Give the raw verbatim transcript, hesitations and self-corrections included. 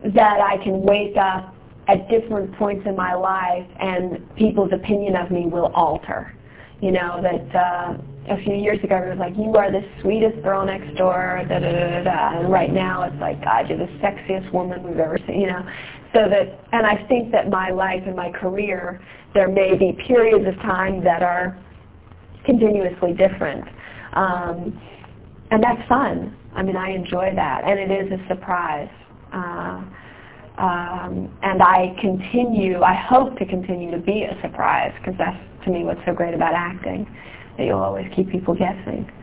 that I can wake up at different points in my life and people's opinion of me will alter. You know, that uh, a few years ago it was like, you are the sweetest girl next door, da da da da, and right now it's like, God, you're the sexiest woman we've ever seen, you know. So that, and I think that my life and my career, there may be periods of time that are continuously different. Um, and that's fun. I mean, I enjoy that, and it is a surprise. Uh, um, and I continue, I hope to continue to be a surprise, because that's, to me, what's so great about acting, that you'll always keep people guessing.